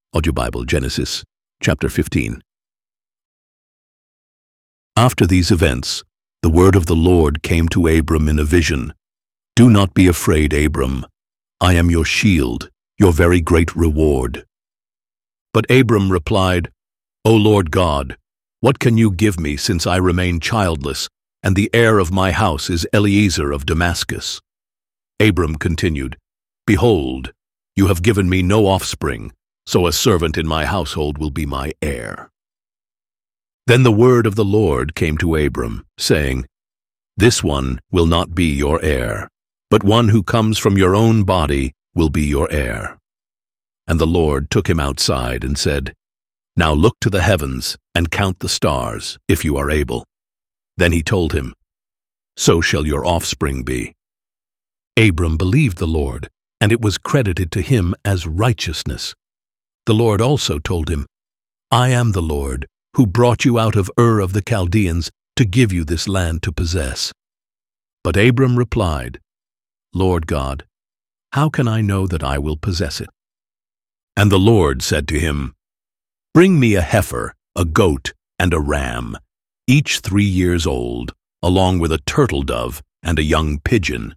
Audio Bible, Genesis, chapter 15. After these events, the word of the Lord came to Abram in a vision. "Do not be afraid, Abram. I am your shield, your very great reward." But Abram replied, "O Lord God, what can you give me since I remain childless, and the heir of my house is Eliezer of Damascus?" Abram continued, "Behold, you have given me no offspring, so a servant in my household will be my heir." Then the word of the Lord came to Abram, saying, "This one will not be your heir, but one who comes from your own body will be your heir." And the Lord took him outside and said, "Now look to the heavens and count the stars, if you are able." Then he told him, "So shall your offspring be." Abram believed the Lord, and it was credited to him as righteousness. The Lord also told him, "I am the Lord, who brought you out of Ur of the Chaldeans to give you this land to possess." But Abram replied, "Lord God, how can I know that I will possess it?" And the Lord said to him, "Bring me a heifer, a goat, and a ram, each 3 years old, along with a turtle dove and a young pigeon."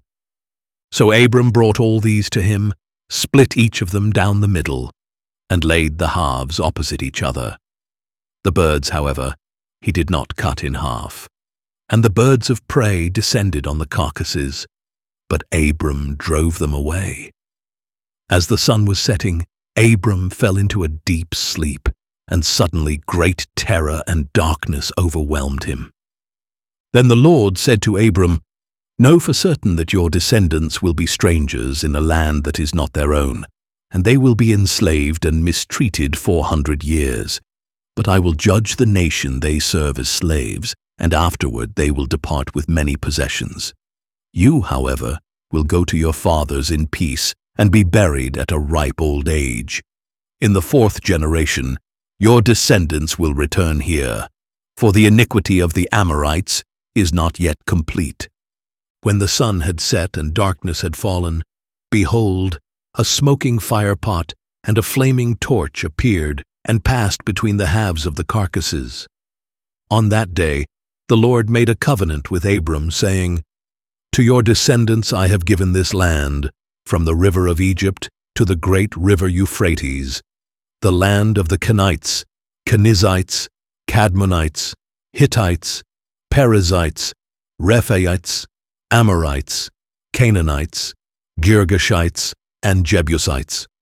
So Abram brought all these to him, split each of them down the middle, and laid the halves opposite each other. The birds, however, he did not cut in half. And the birds of prey descended on the carcasses, but Abram drove them away. As the sun was setting, Abram fell into a deep sleep, and suddenly great terror and darkness overwhelmed him. Then the Lord said to Abram, "Know for certain that your descendants will be strangers in a land that is not their own, and they will be enslaved and mistreated 400 years. But I will judge the nation they serve as slaves, and afterward they will depart with many possessions. You, however, will go to your fathers in peace and be buried at a ripe old age. In the 4th generation, your descendants will return here, for the iniquity of the Amorites is not yet complete." When the sun had set and darkness had fallen, behold, a smoking firepot and a flaming torch appeared and passed between the halves of the carcasses. On that day the Lord made a covenant with Abram, saying, "To your descendants I have given this land, from the river of Egypt to the great river Euphrates, the land of the Kenites, Kenizzites, Cadmonites, Hittites, Perizzites, Rephaites, Amorites, Canaanites, Girgashites, and Jebusites,